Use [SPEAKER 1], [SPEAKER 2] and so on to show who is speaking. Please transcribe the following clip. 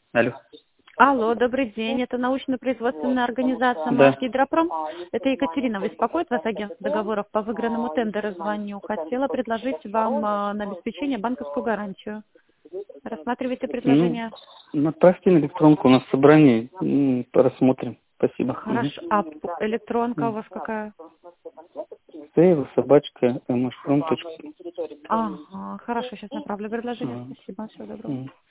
[SPEAKER 1] Алло.
[SPEAKER 2] Алло, добрый день. Это научно-производственная организация
[SPEAKER 1] Да.
[SPEAKER 2] «Машгидропром». Это Екатерина. Беспокоит вас агентство договоров по выигранному тендеру? Звоню. Хотела предложить вам на обеспечение банковскую гарантию. Рассматривайте
[SPEAKER 1] Ну,
[SPEAKER 2] предложение.
[SPEAKER 1] направьте на электронку, у нас собрание, рассмотрим. Спасибо.
[SPEAKER 2] Хорошо. А электронка у вас какая?
[SPEAKER 1] Сейва, _mhprom.ru.
[SPEAKER 2] Ага, хорошо. Сейчас направлю предложение. Спасибо. Всего доброго.